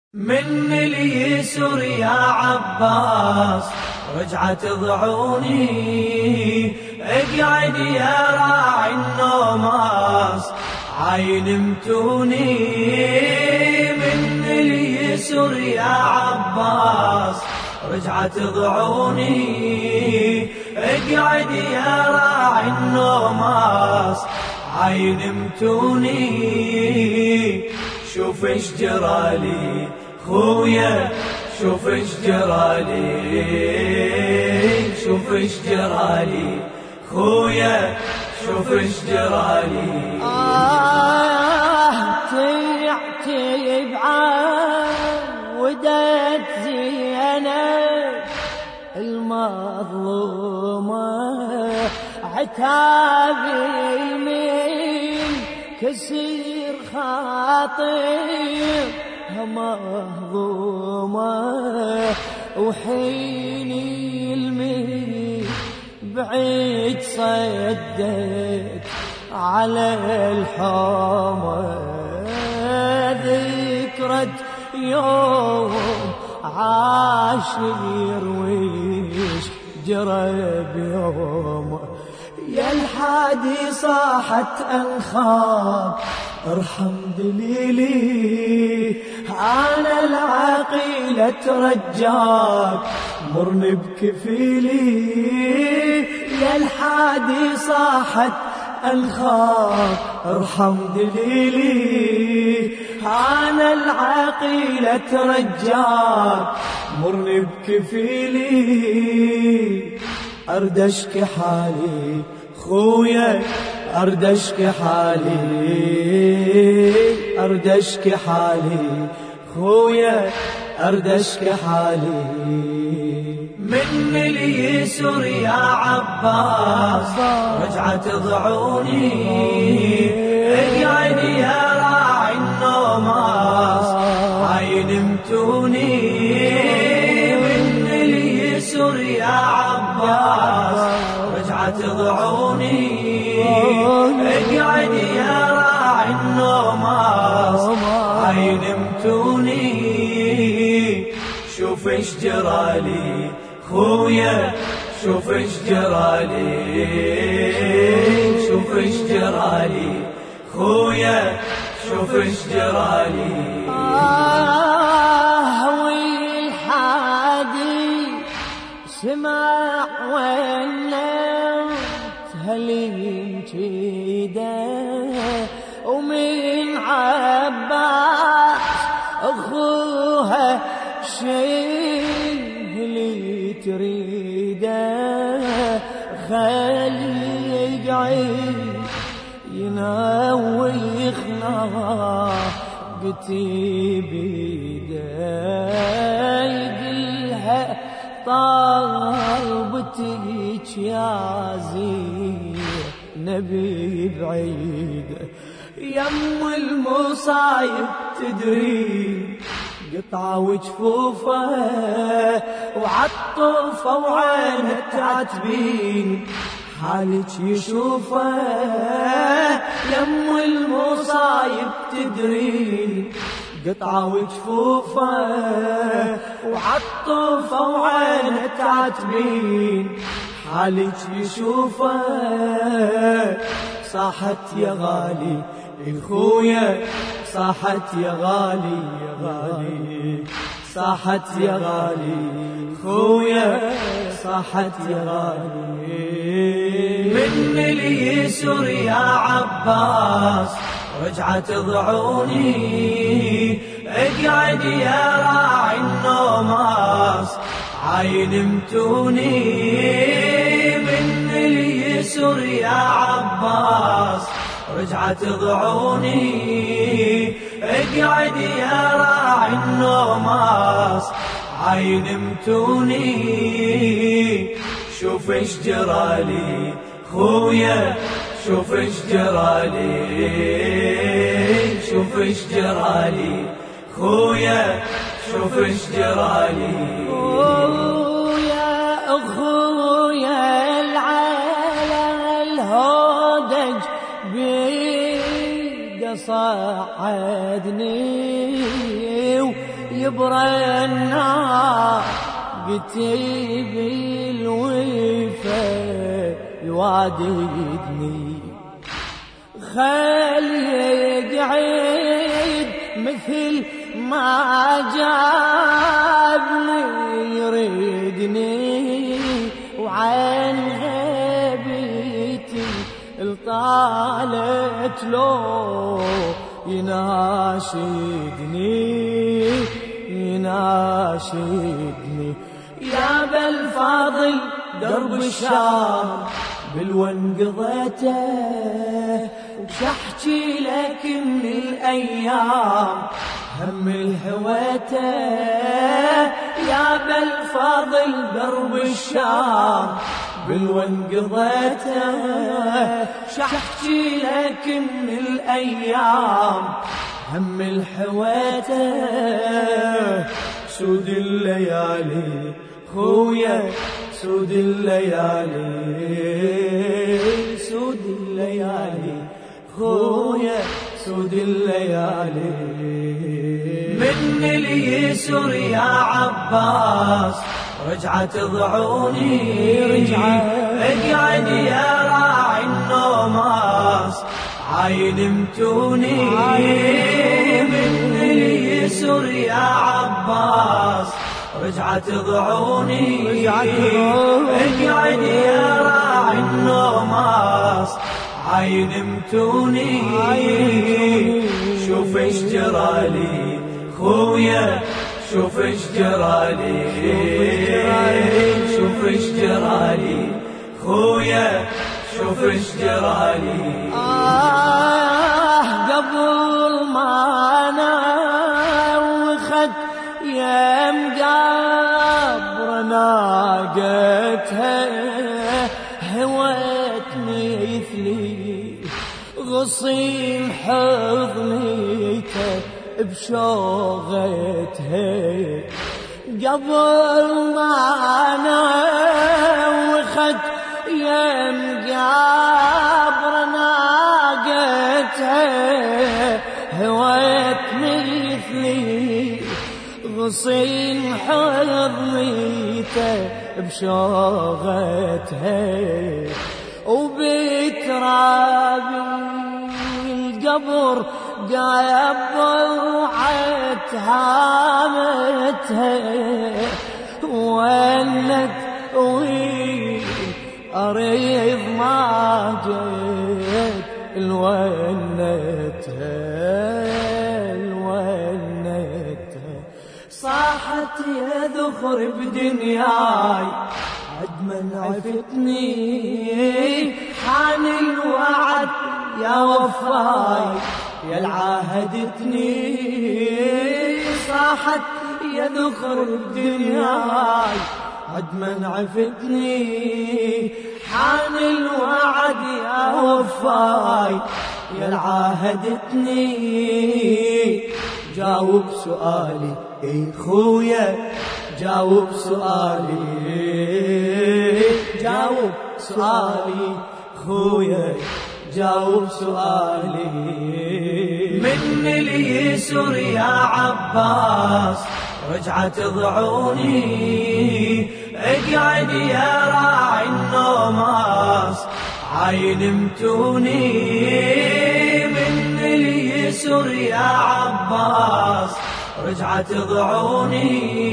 من اليسر يا عباس رجعت ضعوني، اقعد يا راعي النوماس عاين متوني. من اليسر يا عباس رجعت ضعوني، اقعد يا راعي النوماس عاين متوني. شوف ايش جرالي خويا، شوف ايش جرالي، شوف ايش جرالي خويا، شوف ايش جرالي. تعتب عودت زينب المظلومة، عتاب المين كسير خاطر مهضومة، وحين المين بعيد صدق على الحومة. ذكرت يوم عاشر ويش جرى بيومه، يا الحادي صاحت أنخاب ارحم دليلي، أنا العقيلة ترجاك مرني بكفيلي. يا الحادي صاحت أنخاب ارحم دليلي، أنا العقيلة ترجاك مرني بكفيلي. أرد أشكي حالي خويا، أرد أشكي حالي، أرد أشكي حالي خويا، أرد أشكي حالي. من اليسر يا عباس رجعت ضعوني، اقعد يا راعي النوماس عاين متوني. من اليسر يا عباس رجعت ضعوني، اقعد يا راعي النوماس عاين متوني. شوف ايش جرالي خويا، شوف ايش جرالي، شوف ايش جرالي خويا، شوف ايش جرالي. والحادي سمع ونوت هلين جيده، ومن عباس اخوها شيء اللي تريده، خلي يقعد ينوي خناقتي بيده، يقلها طالبتك يا زينب بعيده. يم المصايب تدري قطعة وجفوفه، وعطوفه وعينه تعتبين حالك يشوفه. يم المصايب تدري قطعة وجفوفه، وعطوفه وعينه تعتبين حالك يشوفه. صاحت يا غالي الخويا، صاحت يا غالي يا غالي، صاحت يا غالي خويا، صاحت يا غالي. من اليسر يا عباس رجعت ضعوني، اقعد يا راعي النوماس عاين متوني. من اليسر يا عباس رجعت ضعوني، اقعد يا راعي النوماس عاين متوني. شوف ايش جرالي خويا، شوف ايش جرالي، شوف ايش جرالي خويا، شوف ايش جرالي. يا اخويا العالم الهودج بيد صعدني برنا قتي بالوفا يواددني خلي يقعد مثل ما جابني يردني وعن غيبتي الطالت لو يناشدني يا بالفاضل درب الشام بالون قضيته وشحكي لك من الأيام هم الهويته يا بالفاضل درب الشام بالون قضيته شحكي لك من الأيام هم الحويته سود الليالي خويا سود الليالي سود الليالي خويا سود الليالي من اليسر يا عباس رجعت ضعوني اقعد يا راعي النوماس عين متوني من اليسر يا عباس رجعت ضعوني اقعد يا راعي النوماس عين متوني شوف ايش جرالي خويا شوف ايش جرالي شوف ايش جرالي خويا شوف ايش جرالي قبل ما نوخت يم قبر ناقتها هوت مثلي غصين حضنيته بشوغتها قبل ما نوخت يم قبر ناقتها هوت مثلي غصين حضنيته بشوغتها وبتراب القبر قبضعت هامتها ولت أريض ما جيت الونتها صاحت يا ذخر بدنياي عد من عفتني حان الوعد يا وفاي يا العاهدتني صاحت يا ذخر بدنياي عد من عفتني حان الوعد يا وفاي يا العاهدتني جاوب سؤالي اي خويا جاوب سؤالي جاوب سؤالي خويا جاوب سؤالي من اليسر يا عباس رجعت ضعوني اقعد يا راعي النوماس عين متوني من اليسر يا عباس رجعت ضعوني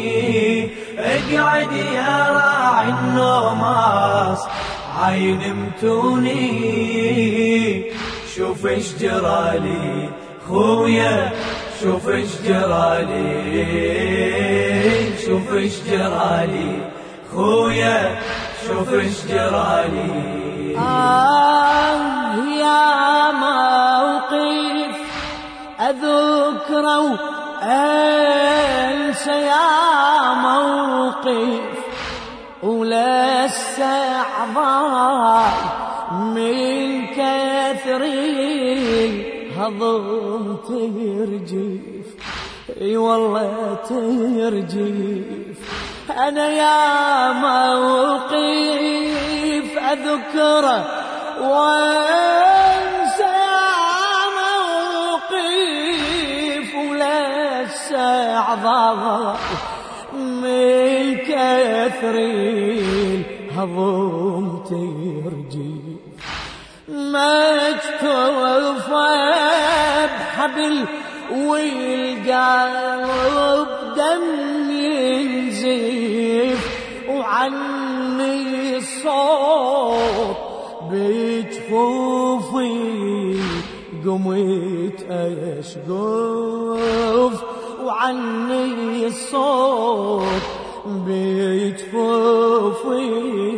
اقعد يا راعي النوماس عين متوني شوف ايش جرالي خويا شوف ايش جرالي شوف ايش جرالي خويا شوف ايش جرالي يا موقف أذكره أنسى يا موقف ولا السعضاء من كثر هضم ترجف اي والله ترجف انا يا موقف اذكره وانسى موقف ولا عضال من كثر الهضم ترجف، مكتوفة بحبل والقلب دم ينزف، وعني الصوت بجفوفي قمت أشقف، وعني الصوت بجفوفي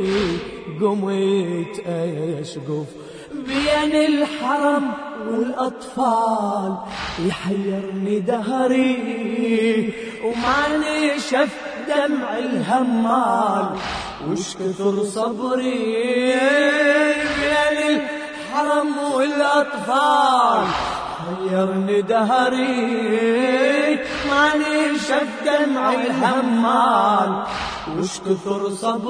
قمت أشقف. بين الحرم والأطفال يحيرني دهري، وما نشف دمع الهمال وش كثر صبري. بين الحرم والأطفال حيرني دهري، ما نشف دمع الهمال وش كثر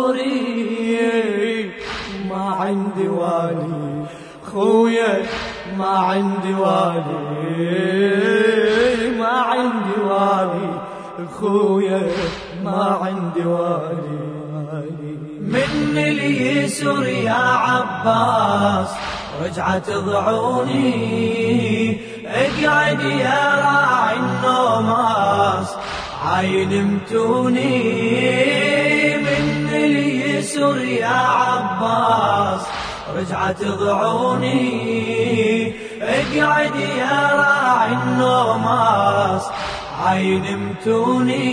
صبري. ما عندي والي خويا، ما عندي والي، ما عندي والي خويا، ما عندي والي. من اليسر يا عباس رجعت ضعوني، اقعد يا راعي النوماس عاين متوني. من اليسر يا عباس رجعت ضعوني، اقعد يا راعي النوماس عاين متوني.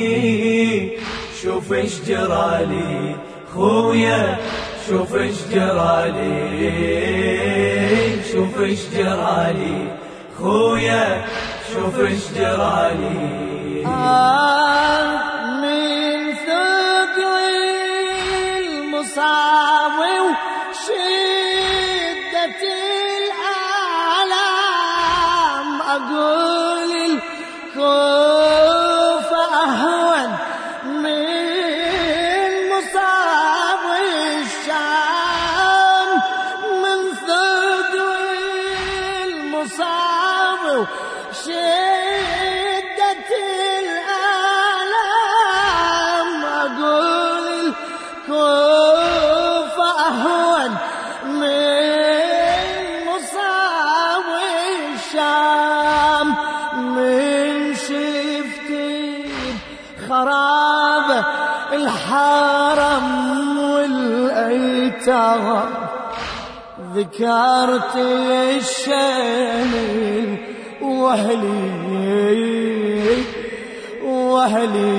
شوف ايش جرالي خويا، شوف ايش جرالي، شوف ايش جرالي خويا، شوف ايش جرالي. من ثقل المصاب وشدة الآلام أقول الكوفة أهون من مصاب الشام. من ثقل المصاب وشدة الآلام أقول الكوفة أهون من مصاب الشام. من شفتي خراب الحرم والأيتام ذكرت الشمل وأهلي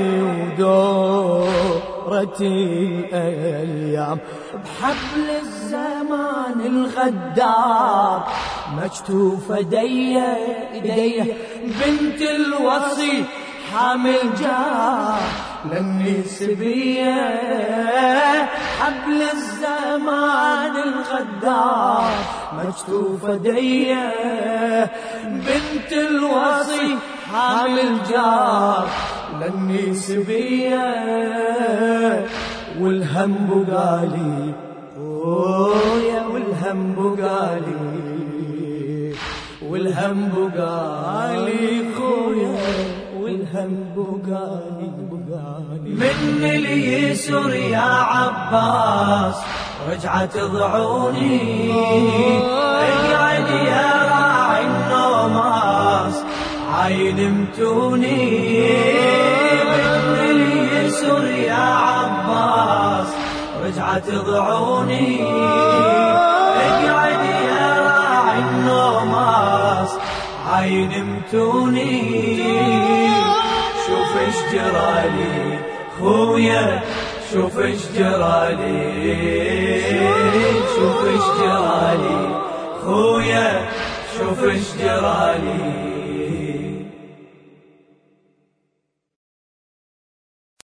ودورة الأيام. بحبل الزمان الغدار مكتوفة ايديه بنت الوصي حامل جار لاني سبيه. حبل الزمان الغدار مكتوفة ايديه بنت الوصي حامل جار لاني سبيه. والهم بقالي خويا، والهم بقالي، والهم بقالي خويا، والهم بقالي. من اليسر يا عباس رجعت ضعوني، اقعد يا راعي النوماس عاين متوني. من اليسر يا عباس رجعت ضعوني، اقعد يا راعي النوماس عاين متوني. شوف ايش جرالي خويا، شوف ايش جرالي، شوف ايش جرالي خويا، شوف ايش جرالي.